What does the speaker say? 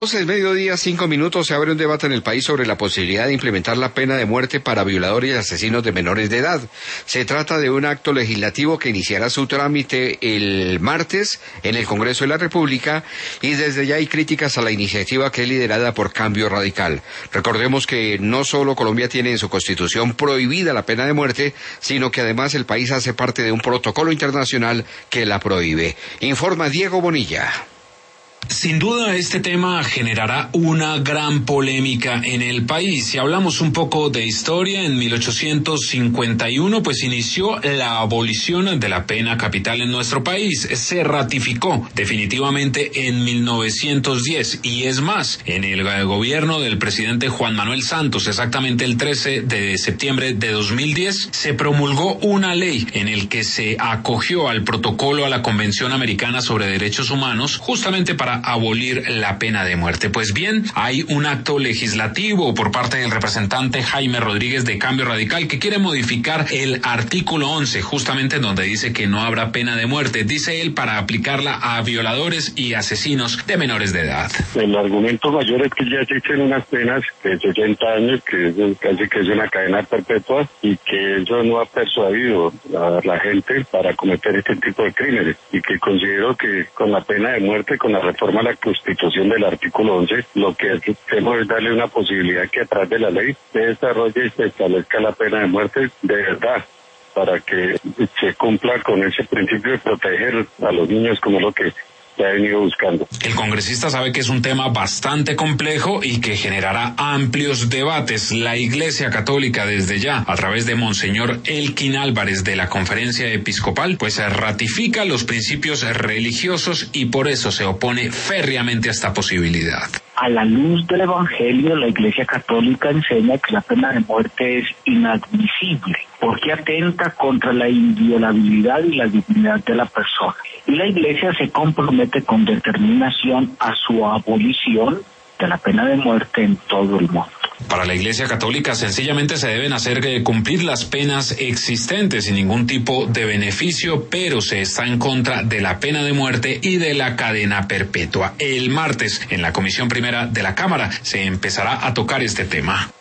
El mediodía, 5 minutos, se abre un debate en el país sobre la posibilidad de implementar la pena de muerte para violadores y asesinos de menores de edad. Se trata de un acto legislativo que iniciará su trámite el martes en el Congreso de la República y desde ya hay críticas a la iniciativa que es liderada por Cambio Radical. Recordemos que no solo Colombia tiene en su Constitución prohibida la pena de muerte, sino que además el país hace parte de un protocolo internacional que la prohíbe. Informa Diego Bonilla. Sin duda este tema generará una gran polémica en el país. Si hablamos un poco de historia, en 1851 pues inició la abolición de la pena capital en nuestro país. Se ratificó definitivamente en 1910 y es más, en el gobierno del presidente Juan Manuel Santos, exactamente el 13 de septiembre de 2010, se promulgó una ley en el que se acogió al protocolo a la Convención Americana sobre Derechos Humanos justamente para abolir la pena de muerte. Pues bien, hay un acto legislativo por parte del representante Jaime Rodríguez de Cambio Radical que quiere modificar el artículo 11, justamente donde dice que no habrá pena de muerte, dice él, para aplicarla a violadores y asesinos de menores de edad. El argumento mayor es que ya existen unas penas de 60 años, que es casi que es una cadena perpetua, y que eso no ha persuadido a la gente para cometer este tipo de crímenes, y que considero que con la pena de muerte, con la reforma a la Constitución del artículo 11, lo que hacemos es darle una posibilidad que a través de la ley se desarrolle y se establezca la pena de muerte de verdad, para que se cumpla con ese principio de proteger a los niños como lo que se ha venido buscando. El congresista sabe que es un tema bastante complejo y que generará amplios debates. La Iglesia Católica desde ya, a través de Monseñor Elkin Álvarez de la Conferencia Episcopal, pues ratifica los principios religiosos y por eso se opone férreamente a esta posibilidad. A la luz del Evangelio, la Iglesia Católica enseña que la pena de muerte es inadmisible, porque atenta contra la inviolabilidad y la dignidad de la persona. Y la Iglesia se compromete con determinación a su abolición de la pena de muerte en todo el mundo. Para la Iglesia Católica sencillamente se deben hacer cumplir las penas existentes sin ningún tipo de beneficio, pero se está en contra de la pena de muerte y de la cadena perpetua. El martes, en la Comisión Primera de la Cámara, se empezará a tocar este tema.